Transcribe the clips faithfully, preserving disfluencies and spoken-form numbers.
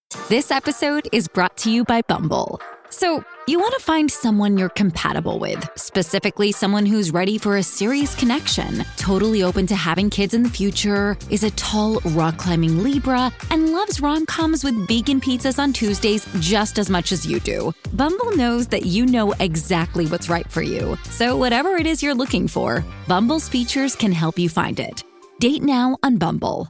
This episode is brought to you by Bumble. So, you want to find someone you're compatible with, specifically someone who's ready for a serious connection, totally open to having kids in the future, is a tall, rock-climbing Libra, and loves rom-coms with vegan pizzas on Tuesdays just as much as you do. Bumble knows that you know exactly what's right for you. So whatever it is you're looking for, Bumble's features can help you find it. Date now on Bumble.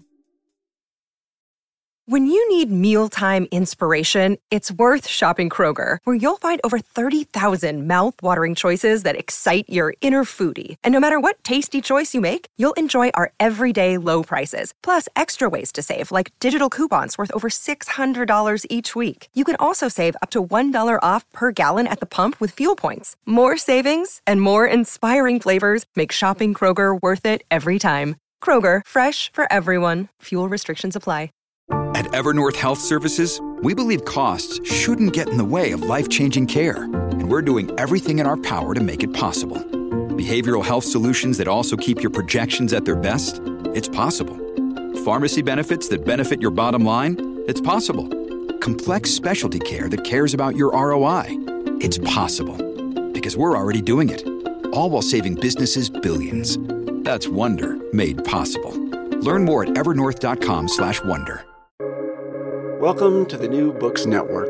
When you need mealtime inspiration, it's worth shopping Kroger, where you'll find over thirty thousand mouth-watering choices that excite your inner foodie. And no matter what tasty choice you make, you'll enjoy our everyday low prices, plus extra ways to save, like digital coupons worth over six hundred dollars each week. You can also save up to one dollar off per gallon at the pump with fuel points. More savings and more inspiring flavors make shopping Kroger worth it every time. Kroger, fresh for everyone. Fuel restrictions apply. At Evernorth Health Services, we believe costs shouldn't get in the way of life-changing care, and we're doing everything in our power to make it possible. Behavioral health solutions that also keep your projections at their best? It's possible. Pharmacy benefits that benefit your bottom line? It's possible. Complex specialty care that cares about your R O I? It's possible. Because we're already doing it. All while saving businesses billions. That's Wonder made possible. Learn more at evernorth.com slash wonder. Welcome to the New Books Network.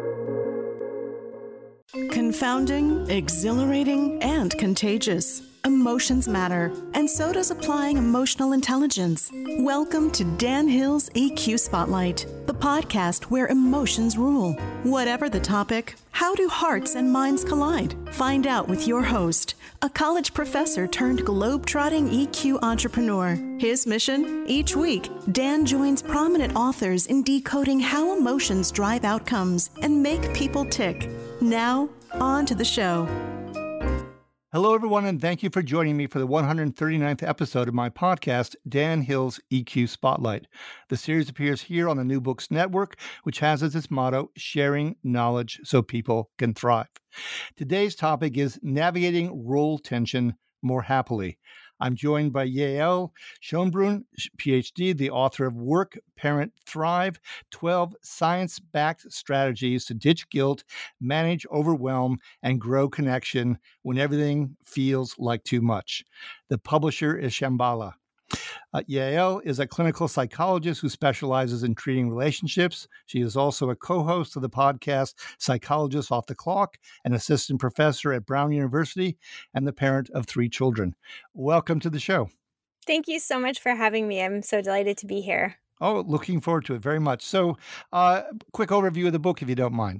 Confounding, exhilarating, and contagious. Emotions matter, and so does applying emotional intelligence. Welcome to Dan Hill's E Q Spotlight, the podcast where emotions rule. Whatever the topic, how do hearts and minds collide? Find out with your host, a college professor turned globe-trotting E Q entrepreneur. His mission? Each week, Dan joins prominent authors in decoding how emotions drive outcomes and make people tick. Now, on to the show. Hello, everyone, and thank you for joining me for the one hundred thirty-ninth episode of my podcast, Dan Hill's E Q Spotlight. The series appears here on the New Books Network, which has as its motto, sharing knowledge so people can thrive. Today's topic is navigating role tension more happily. I'm joined by Yael Schonbrun, P H D, the author of Work, Parent, Thrive, twelve Science-Backed Strategies to Ditch Guilt, Manage Overwhelm, and Grow Connection When Everything Feels Like Too Much. The publisher is Shambhala. Uh, Yael is a clinical psychologist who specializes in treating relationships. She is also a co-host of the podcast Psychologists Off the Clock, an assistant professor at Brown University, and the parent of three children. Welcome to the show. Thank you so much for having me. I'm so delighted to be here. Oh, looking forward to it very much. So, uh, quick overview of the book, if you don't mind.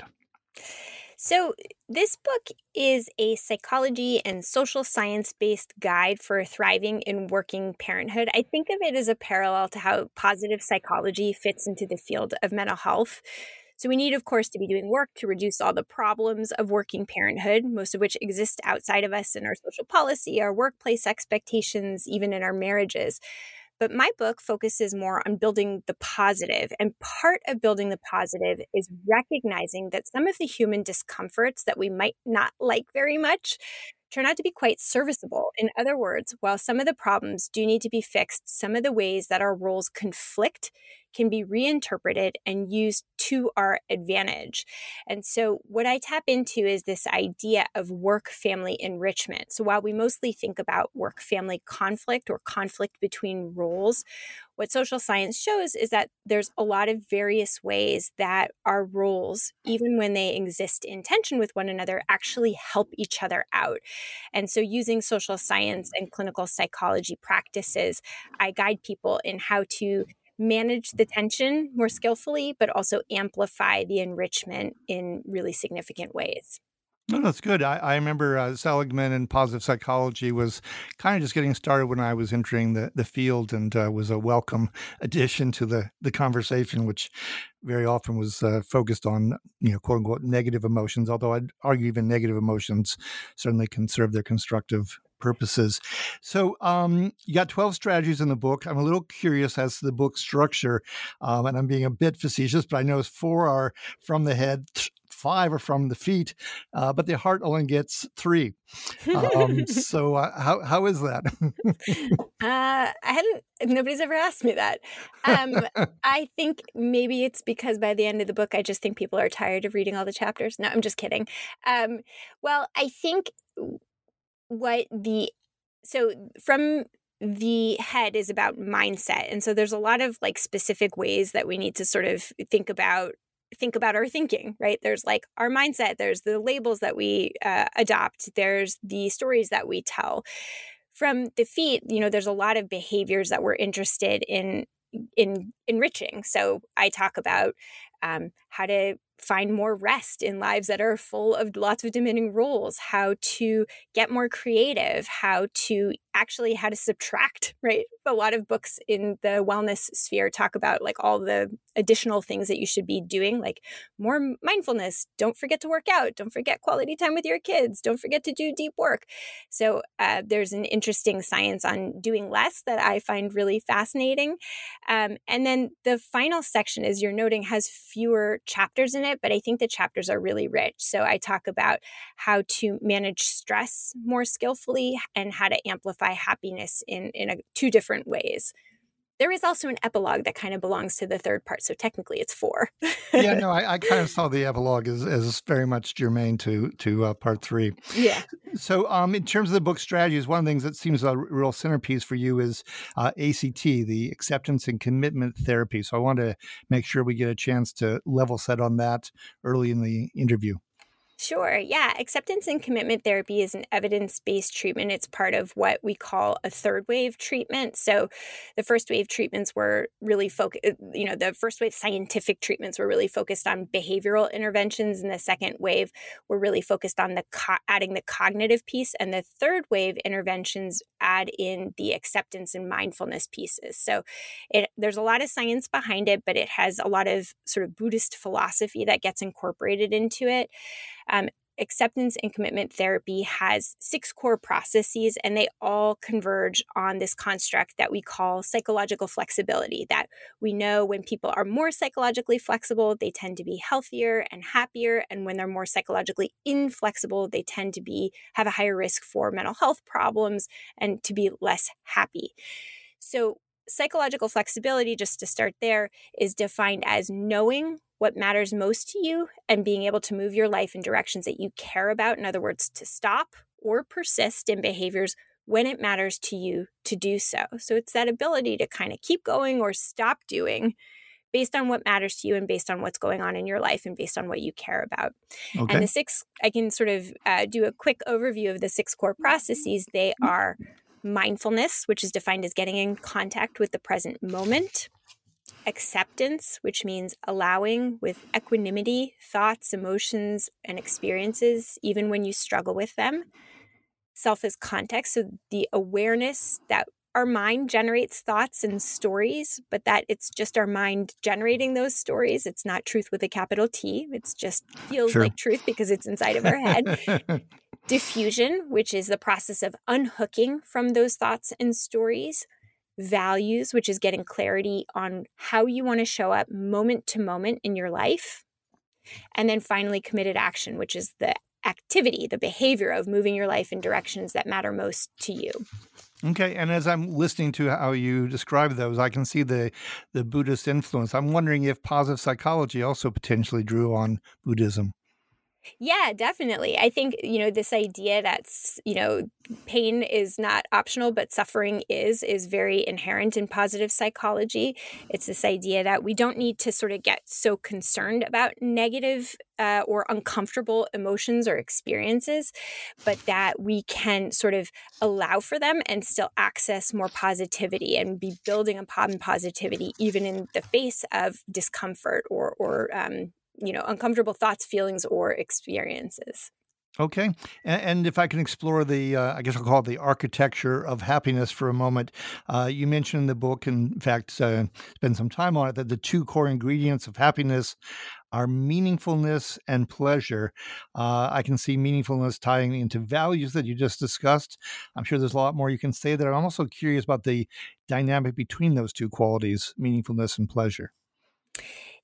So this book is a psychology and social science-based guide for thriving in working parenthood. I think of it as a parallel to how positive psychology fits into the field of mental health. So we need, of course, to be doing work to reduce all the problems of working parenthood, most of which exist outside of us in our social policy, our workplace expectations, even in our marriages. But my book focuses more on building the positive. And part of building the positive is recognizing that some of the human discomforts that we might not like very much turn out to be quite serviceable. In other words, while some of the problems do need to be fixed, some of the ways that our roles conflict can be reinterpreted and used to our advantage. And so what I tap into is this idea of work-family enrichment. So while we mostly think about work-family conflict or conflict between roles, what social science shows is that there's a lot of various ways that our roles, even when they exist in tension with one another, actually help each other out. And so using social science and clinical psychology practices, I guide people in how to manage the tension more skillfully, but also amplify the enrichment in really significant ways. No, that's good. I, I remember uh, Seligman and positive psychology was kind of just getting started when I was entering the, the field, and uh, was a welcome addition to the, the conversation, which very often was uh, focused on, you know, quote unquote, negative emotions, although I'd argue even negative emotions certainly can serve their constructive purposes. So um, you got twelve strategies in the book. I'm a little curious as to the book structure, um, and I'm being a bit facetious, but I know four are from the head, th- five are from the feet, uh, but the heart only gets three. Um, so uh, how how is that? uh, I hadn't. Nobody's ever asked me that. Um, I think maybe it's because by the end of the book, I just think people are tired of reading all the chapters. No, I'm just kidding. Um, well, I think what the so from the head is about mindset, and so there's a lot of like specific ways that we need to sort of think about think about our thinking, right? There's like our mindset, there's the labels that we uh, adopt, there's the stories that we tell. From the feet, you know, there's a lot of behaviors that we're interested in in enriching. So I talk about um, how to find more rest in lives that are full of lots of diminishing rules, how to get more creative, how to actually how to subtract, right? A lot of books in the wellness sphere talk about like all the additional things that you should be doing, like more mindfulness. Don't forget to work out. Don't forget quality time with your kids. Don't forget to do deep work. So uh, there's an interesting science on doing less that I find really fascinating. Um, and then the final section, as you're noting, has fewer chapters in it, but I think the chapters are really rich. So I talk about how to manage stress more skillfully and how to amplify happiness in, in a, two different ways. There is also an epilogue that kind of belongs to the third part. So technically it's four. Yeah, no, I, I kind of saw the epilogue as, as very much germane to to uh, part three. Yeah. So um, in terms of the book strategies, one of the things that seems a real centerpiece for you is uh, A C T, the acceptance and commitment therapy. So I want to make sure we get a chance to level set on that early in the interview. Sure. Yeah. Acceptance and commitment therapy is an evidence-based treatment. It's part of what we call a third wave treatment. So the first wave treatments were really focused, you know, the first wave scientific treatments were really focused on behavioral interventions. And the second wave were really focused on the co- adding the cognitive piece. And the third wave interventions add in the acceptance and mindfulness pieces. So it, there's a lot of science behind it, but it has a lot of sort of Buddhist philosophy that gets incorporated into it. Um, acceptance and commitment therapy has six core processes, and they all converge on this construct that we call psychological flexibility, that we know when people are more psychologically flexible, they tend to be healthier and happier. And when they're more psychologically inflexible, they tend to be have a higher risk for mental health problems and to be less happy. So psychological flexibility, just to start there, is defined as knowing what matters most to you and being able to move your life in directions that you care about. In other words, to stop or persist in behaviors when it matters to you to do so. So it's that ability to kind of keep going or stop doing based on what matters to you and based on what's going on in your life and based on what you care about. Okay. And the six, I can sort of uh, do a quick overview of the six core processes. They are mindfulness, which is defined as getting in contact with the present moment. Acceptance, which means allowing with equanimity thoughts, emotions, and experiences, even when you struggle with them. Self as context, so the awareness that our mind generates thoughts and stories, but that it's just our mind generating those stories. It's not truth with a capital T. It's just feels sure. like truth because it's inside of our head. Diffusion, which is the process of unhooking from those thoughts and stories. Values, which is getting clarity on how you want to show up moment to moment in your life. And then finally, committed action, which is the activity, the behavior of moving your life in directions that matter most to you. Okay. And as I'm listening to how you describe those, I can see the, the Buddhist influence. I'm wondering if positive psychology also potentially drew on Buddhism. Yeah, definitely. I think, you know, this idea that's, you know, pain is not optional, but suffering is, is very inherent in positive psychology. It's this idea that we don't need to sort of get so concerned about negative uh, or uncomfortable emotions or experiences, but that we can sort of allow for them and still access more positivity and be building upon positivity, even in the face of discomfort or, or, um, you know, uncomfortable thoughts, feelings, or experiences. Okay. And, and if I can explore the, uh, I guess I'll call it the architecture of happiness for a moment. Uh, you mentioned in the book, and in fact, uh, spend some time on it, that the two core ingredients of happiness are meaningfulness and pleasure. Uh, I can see meaningfulness tying into values that you just discussed. I'm sure there's a lot more you can say there. I'm also curious about the dynamic between those two qualities, meaningfulness and pleasure.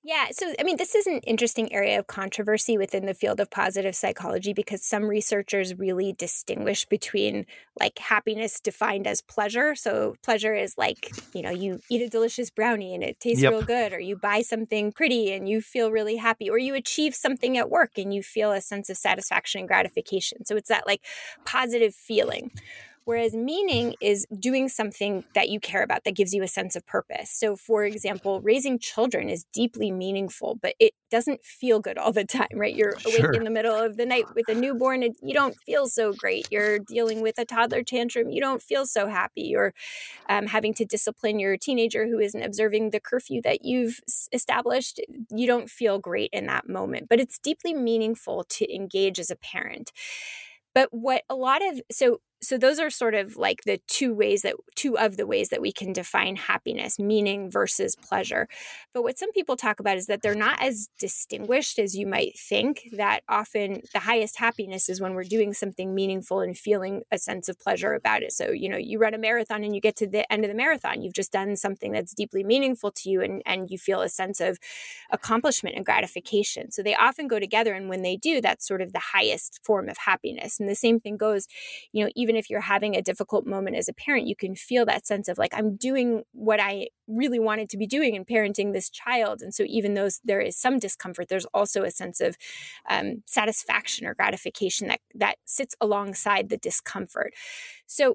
Yeah. So, I mean, this is an interesting area of controversy within the field of positive psychology because some researchers really distinguish between like happiness defined as pleasure. So, pleasure is like, you know, you eat a delicious brownie and it tastes Yep. real good, or you buy something pretty and you feel really happy, or you achieve something at work and you feel a sense of satisfaction and gratification. So, it's that like positive feeling. Whereas meaning is doing something that you care about that gives you a sense of purpose. So, for example, raising children is deeply meaningful, but it doesn't feel good all the time, right? You're awake Sure. in the middle of the night with a newborn and you don't feel so great. You're dealing with a toddler tantrum. You don't feel so happy. You're um, having to discipline your teenager who isn't observing the curfew that you've s- established. You don't feel great in that moment, but it's deeply meaningful to engage as a parent. But what a lot of, so so those are sort of like the two ways that, two of the ways that we can define happiness, meaning versus pleasure. But what some people talk about is that they're not as distinguished as you might think, that often the highest happiness is when we're doing something meaningful and feeling a sense of pleasure about it. So, you know, you run a marathon and you get to the end of the marathon, you've just done something that's deeply meaningful to you and, and you feel a sense of accomplishment and gratification. So they often go together. And when they do, that's sort of the highest form of happiness. And the same thing goes, you know, even if you're having a difficult moment as a parent, you can feel that sense of like, I'm doing what I really wanted to be doing in parenting this child. And so even though there is some discomfort, there's also a sense of um, satisfaction or gratification that, that sits alongside the discomfort. So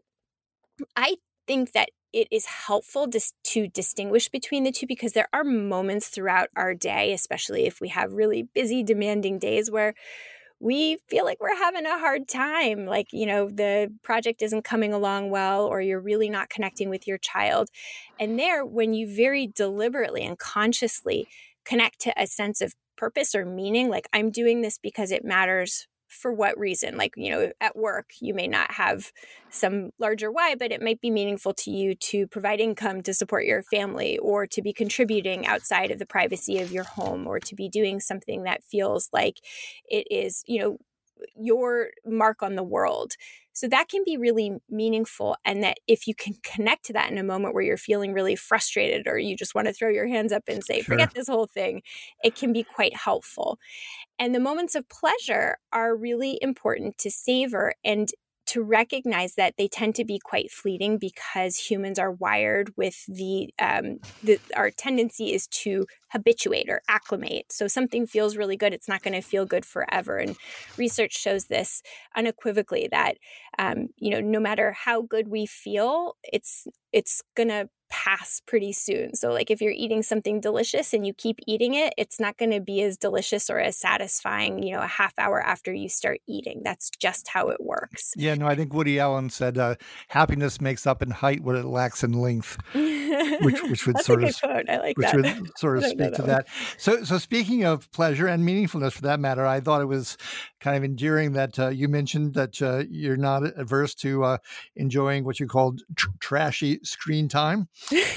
I think that it is helpful dis- to distinguish between the two because there are moments throughout our day, especially if we have really busy, demanding days where we feel like we're having a hard time. Like, you know, the project isn't coming along well, or you're really not connecting with your child. And there, when you very deliberately and consciously connect to a sense of purpose or meaning, like I'm doing this because it matters. For what reason? Like, you know, at work, you may not have some larger why, but it might be meaningful to you to provide income to support your family, or to be contributing outside of the privacy of your home, or to be doing something that feels like it is, you know, your mark on the world. So that can be really meaningful. And that if you can connect to that in a moment where you're feeling really frustrated, or you just want to throw your hands up and say, Sure. forget this whole thing, it can be quite helpful. And the moments of pleasure are really important to savor and to recognize that they tend to be quite fleeting because humans are wired with the, um, the our tendency is to habituate or acclimate. So something feels really good, it's not going to feel good forever. And research shows this unequivocally that, um, you know, no matter how good we feel, it's it's going to pass pretty soon. So like if you're eating something delicious and you keep eating it, it's not going to be as delicious or as satisfying, you know, a half hour after you start eating. That's just how it works. Yeah, no, I think Woody Allen said uh, happiness makes up in height what it lacks in length, which which would That's sort a of good quote. I like which that. would sort of I don't know speak to that one. that. So, so speaking of pleasure and meaningfulness, for that matter, I thought it was kind of endearing that uh, you mentioned that uh, you're not averse to uh, enjoying what you called tr- trashy screen time,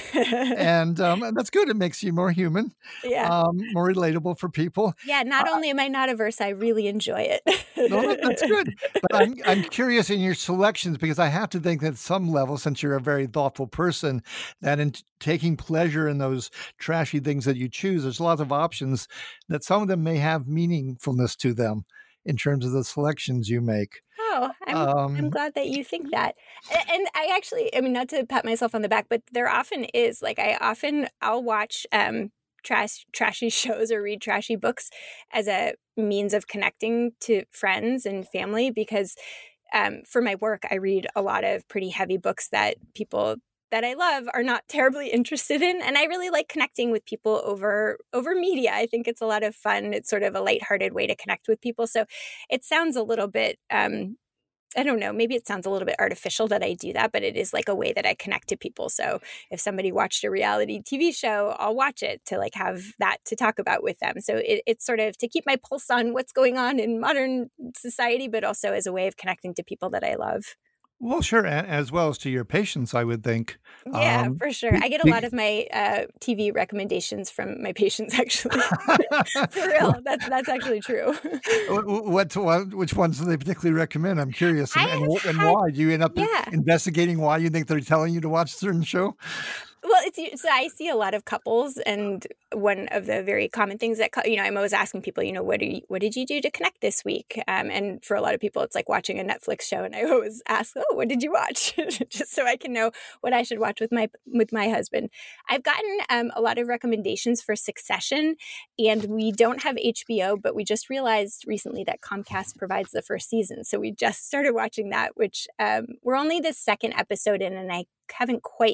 and, um, and that's good. It makes you more human, Yeah. um, more relatable for people. Yeah. Not Uh, only am I not averse, I really enjoy it. No, that- that's good. But I'm I'm curious in your selections because I have to think that at some level, since you're a very thoughtful person, that in t- taking pleasure in those trashy things that you choose, there's lots of options that some of them may have meaningfulness to them in terms of the selections you make. Oh, I'm I'm Um, glad that you think that. A- And I actually, I mean, not to pat myself on the back, but there often is, like I often I'll watch um trash trashy shows or read trashy books as a means of connecting to friends and family because um for my work I read a lot of pretty heavy books that people that I love are not terribly interested in, and I really like connecting with people over over media. I think it's a lot of fun. It's sort of a lighthearted way to connect with people. So it sounds a little bit um I don't know, maybe it sounds a little bit artificial that I do that, but it is like a way that I connect to people. So if somebody watched a reality T V show, I'll watch it to like have that to talk about with them. So it, it's sort of to keep my pulse on what's going on in modern society, but also as a way of connecting to people that I love. well, sure, a- as well as to your patients, I would think. Yeah, Um, for sure. be- I get a be- lot of my uh, T V recommendations from my patients, actually. For real, that's that's actually true. What, what, what, which ones do they particularly recommend? I'm curious. And, I and, have wh- and had, why? Do you end up yeah. investigating why you think they're telling you to watch a certain show? Well, it's so I see a lot of couples, and one of the very common things that you know, I'm always asking people, you know, what do you, what did you do to connect this week? Um, and for a lot of people, it's like watching a Netflix show, and I always ask, oh, what did you watch, just so I can know what I should watch with my with my husband. I've gotten um, a lot of recommendations for Succession, and we don't have H B O, but we just realized recently that Comcast provides the first season, so we just started watching that. Which um, we're only the second episode in, and I haven't quite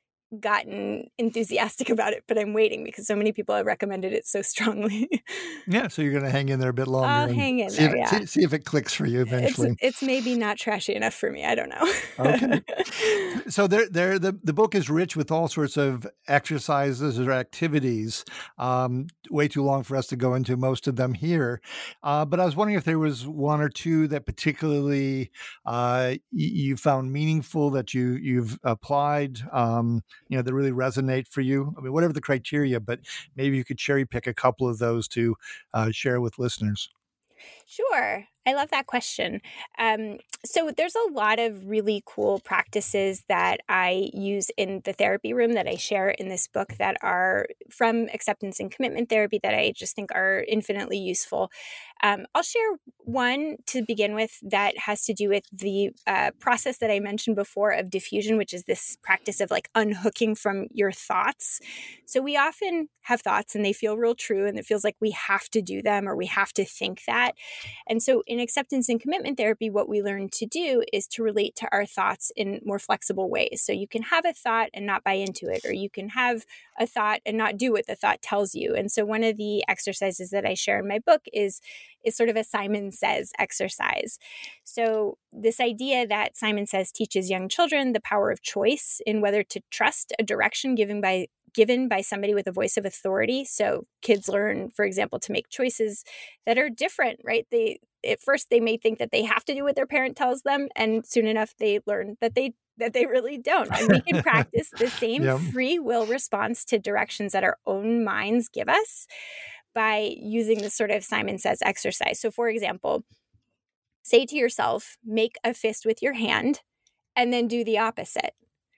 gotten enthusiastic about it, but I'm waiting because so many people have recommended it so strongly. Yeah, so you're going to hang in there a bit longer. I'll hang in see there, if, yeah. See, see if it clicks for you eventually. It's, it's maybe not trashy enough for me. I don't know. Okay. So there, there, the, the book is rich with all sorts of exercises or activities. Um, way too long for us to go into most of them here. Uh, but I was wondering if there was one or two that particularly uh, y- you found meaningful that you, you've applied, um, you know, that really resonate for you. I mean, whatever the criteria, but maybe you could cherry pick a couple of those to uh, share with listeners. Sure. I love that question. Um, so there's a lot of really cool practices that I use in the therapy room that I share in this book that are from acceptance and commitment therapy that I just think are infinitely useful. Um, I'll share one to begin with that has to do with the uh, process that I mentioned before of diffusion, which is this practice of like unhooking from your thoughts. So we often have thoughts and they feel real true and it feels like we have to do them or we have to think that. And so in acceptance and commitment therapy, what we learn to do is to relate to our thoughts in more flexible ways. So you can have a thought and not buy into it, or you can have a thought and not do what the thought tells you. And so one of the exercises that I share in my book is, is sort of a Simon Says exercise. So this idea that Simon Says teaches young children the power of choice in whether to trust a direction given by given by somebody with a voice of authority. So kids learn, for example, to make choices that are different, right? They at first they may think that they have to do what their parent tells them, and soon enough they learn that they that they really don't. And we can practice the same yep. free will response to directions that our own minds give us by using this sort of Simon Says exercise. So for example, say to yourself, make a fist with your hand and then do the opposite.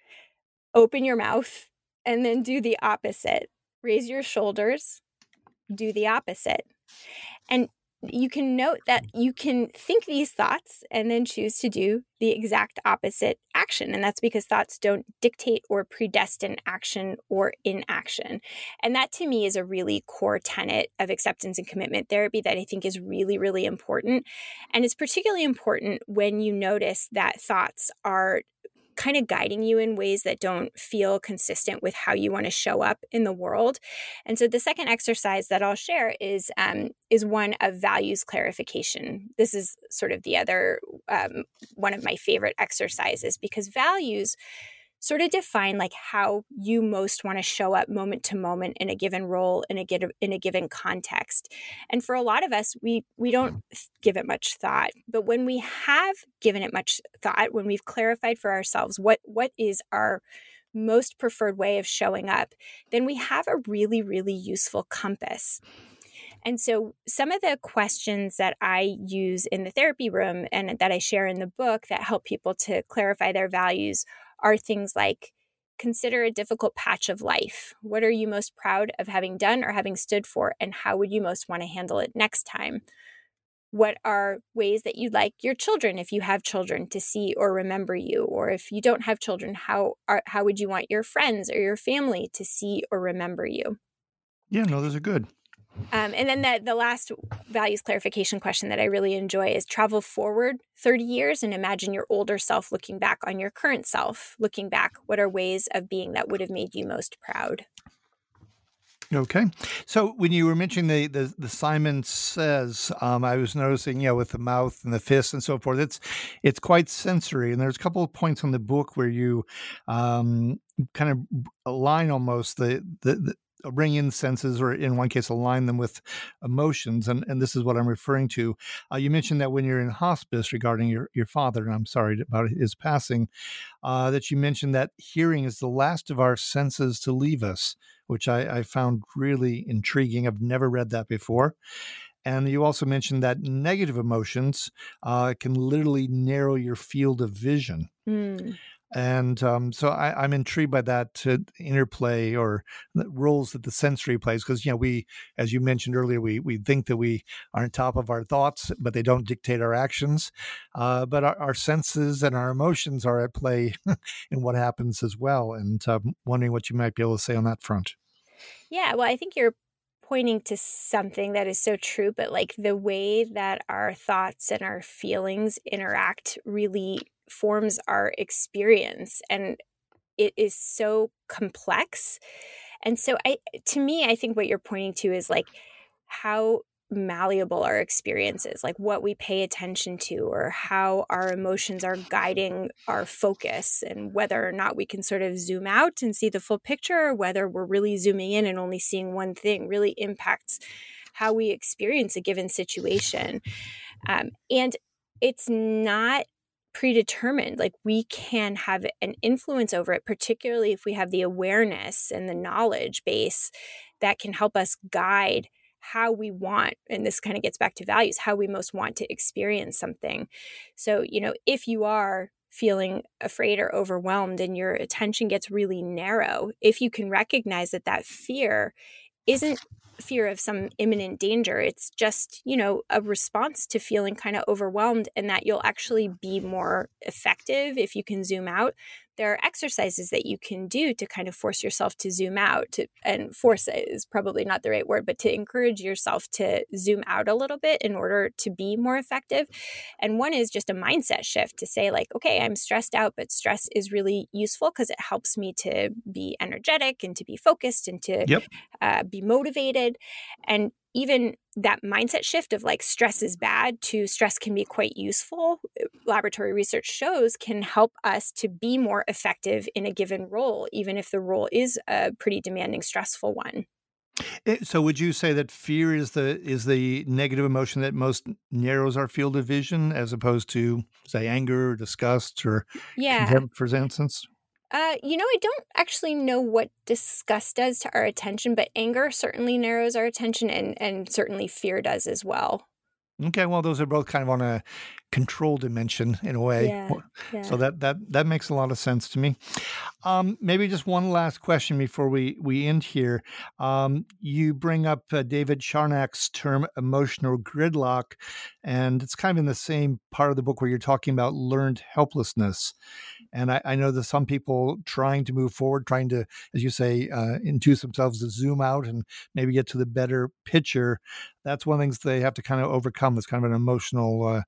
Open your mouth and then do the opposite. Raise your shoulders, do the opposite. And you can note that you can think these thoughts and then choose to do the exact opposite action. And that's because thoughts don't dictate or predestine action or inaction. And that to me is a really core tenet of acceptance and commitment therapy that I think is really, really important. And it's particularly important when you notice that thoughts are kind of guiding you in ways that don't feel consistent with how you want to show up in the world. And so the second exercise that I'll share is um, is one of values clarification. This is sort of the other um, one of my favorite exercises because values sort of define like how you most want to show up moment to moment in a given role in a in a given context. And for a lot of us, we we don't give it much thought. But when we have given it much thought, when we've clarified for ourselves what what is our most preferred way of showing up, then we have a really, really useful compass. And so some of the questions that I use in the therapy room and that I share in the book that help people to clarify their values are things like, consider a difficult patch of life. What are you most proud of having done or having stood for, and how would you most want to handle it next time? What are ways that you'd like your children, if you have children, to see or remember you? Or if you don't have children, how are, how would you want your friends or your family to see or remember you? Yeah, no, those are good. Um, and then the, the last values clarification question that I really enjoy is travel forward thirty years and imagine your older self looking back on your current self. Looking back, what are ways of being that would have made you most proud? Okay. So when you were mentioning the, the, the Simon Says, um, I was noticing, you know, with the mouth and the fist and so forth, it's it's quite sensory. And there's a couple of points on the book where you um, kind of align almost the, the, the bring in senses, or in one case, align them with emotions. And, and this is what I'm referring to. Uh, you mentioned that when you're in hospice regarding your, your father, and I'm sorry about his passing, uh, that you mentioned that hearing is the last of our senses to leave us, which I, I found really intriguing. I've never read that before. And you also mentioned that negative emotions uh, can literally narrow your field of vision. Mm. And um, so I, I'm intrigued by that uh, interplay or the roles that the sensory plays, because, you know, we, as you mentioned earlier, we we think that we are on top of our thoughts, but they don't dictate our actions. Uh, but our, our senses and our emotions are at play in what happens as well. And um, wondering what you might be able to say on that front. Yeah, well, I think you're pointing to something that is so true, but like the way that our thoughts and our feelings interact really forms our experience, and it is so complex. And so I to me, I think what you're pointing to is like how malleable our experience is, like what we pay attention to or how our emotions are guiding our focus, and whether or not we can sort of zoom out and see the full picture, or whether we're really zooming in and only seeing one thing, really impacts how we experience a given situation. Um, and it's not predetermined. Like we can have an influence over it, particularly if we have the awareness and the knowledge base that can help us guide how we want, and this kind of gets back to values, how we most want to experience something. So, you know, if you are feeling afraid or overwhelmed and your attention gets really narrow, if you can recognize that that fear isn't fear of some imminent danger, it's just, you know, a response to feeling kind of overwhelmed, and that you'll actually be more effective if you can zoom out. There are exercises that you can do to kind of force yourself to zoom out, to, and force is probably not the right word, but to encourage yourself to zoom out a little bit in order to be more effective. And one is just a mindset shift to say like, okay, I'm stressed out, but stress is really useful because it helps me to be energetic and to be focused and to Yep. uh, be motivated. And even that mindset shift of like stress is bad to stress can be quite useful, laboratory research shows can help us to be more effective in a given role, even if the role is a pretty demanding, stressful one. So would you say that fear is the is the negative emotion that most narrows our field of vision, as opposed to, say, anger or disgust or Yeah. contempt, for instance? Uh, you know, I don't actually know what disgust does to our attention, but anger certainly narrows our attention, and, and certainly fear does as well. Okay, well, those are both kind of on a control dimension in a way. Yeah, So yeah. that that that makes a lot of sense to me. Um, maybe just one last question before we we end here. Um, you bring up uh, David Charnock's term emotional gridlock, and it's kind of in the same part of the book where you're talking about learned helplessness. And I, I know that some people trying to move forward, trying to, as you say, uh, induce themselves to zoom out and maybe get to the better picture. That's one of the things they have to kind of overcome. It's kind of an emotional, uh,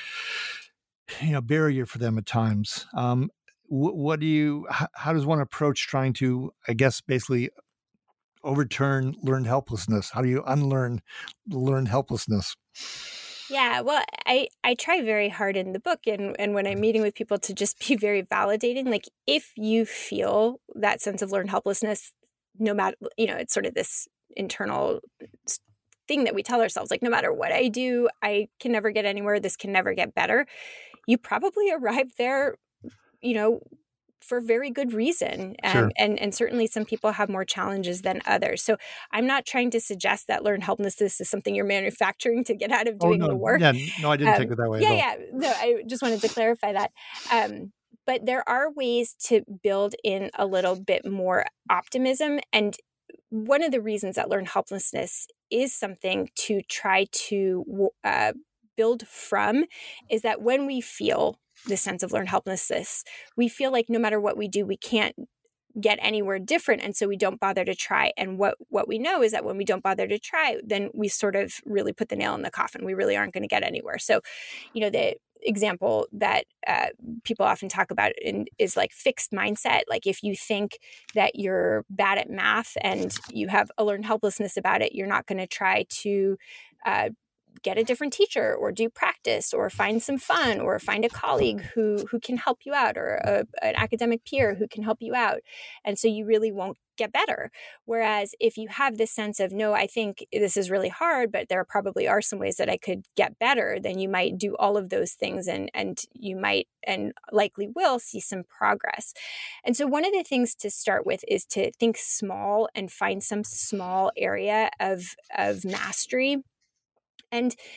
you know, barrier for them at times. Um, wh- what do you? How, how does one approach trying to, I guess, basically overturn learned helplessness? How do you unlearn learned helplessness? Yeah, well, I, I try very hard in the book and, and when I'm meeting with people to just be very validating. Like, if you feel that sense of learned helplessness, no matter, you know, it's sort of this internal thing that we tell ourselves, like, no matter what I do, I can never get anywhere. This can never get better. You probably arrived there, you know, for very good reason. Um, Sure. and, and certainly some people have more challenges than others. So I'm not trying to suggest that learned helplessness is something you're manufacturing to get out of Oh doing no, the work. yeah, no, I didn't take Um, it that way yeah, at all. yeah. No, I just wanted to clarify that. Um, but there are ways to build in a little bit more optimism. And one of the reasons that learned helplessness is something to try to uh, build from is that when we feel this sense of learned helplessness, we feel like no matter what we do, we can't get anywhere different. And so we don't bother to try. And what, what we know is that when we don't bother to try, then we sort of really put the nail in the coffin. We really aren't going to get anywhere. So, you know, the example that uh, people often talk about in, is like fixed mindset. Like, if you think that you're bad at math and you have a learned helplessness about it, you're not going to try to uh, get a different teacher or do practice or find some fun or find a colleague who who can help you out, or a, an academic peer who can help you out. And so you really won't get better. Whereas if you have this sense of, no, I think this is really hard, but there probably are some ways that I could get better, then you might do all of those things and and you might and likely will see some progress. And so one of the things to start with is to think small and find some small area of of mastery. And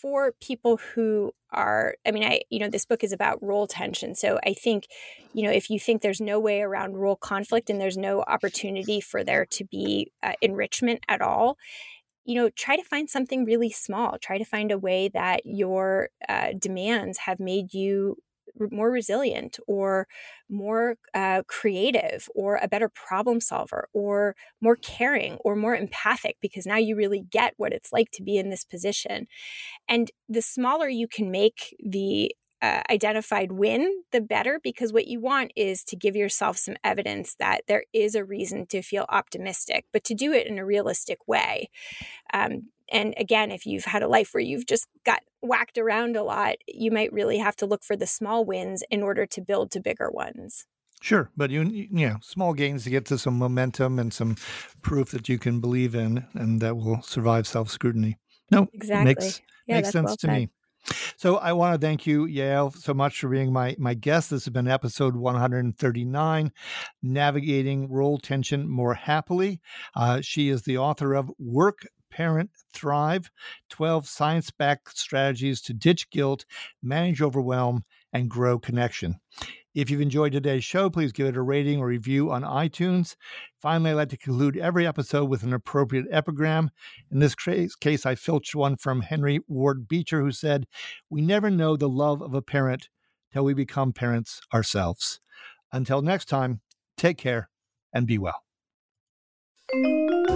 for people who are, I mean, I, you know, this book is about role tension. So I think, you know, if you think there's no way around role conflict and there's no opportunity for there to be uh, enrichment at all, you know, try to find something really small. Try to find a way that your uh, demands have made you more resilient or more uh, creative or a better problem solver or more caring or more empathic, because now you really get what it's like to be in this position. And the smaller you can make the uh, identified win, the better, because what you want is to give yourself some evidence that there is a reason to feel optimistic, but to do it in a realistic way. Um, And again, if you've had a life where you've just got whacked around a lot, you might really have to look for the small wins in order to build to bigger ones. Sure, but you you know, small gains to get to some momentum and some proof that you can believe in and that will survive self-scrutiny. No, exactly. Makes, yeah, makes sense well to said. me. So I want to thank you, Yael, so much for being my, my guest. This has been episode one hundred thirty-nine, Navigating Role Tension More Happily. Uh, she is the author of Work, Parent, Thrive, twelve Science-Backed Strategies to Ditch Guilt, Manage Overwhelm, and Grow Connection. If you've enjoyed today's show, please give it a rating or review on iTunes. Finally, I'd like to conclude every episode with an appropriate epigram. In this case, I filched one from Henry Ward Beecher, who said, "We never know the love of a parent till we become parents ourselves." Until next time, take care and be well.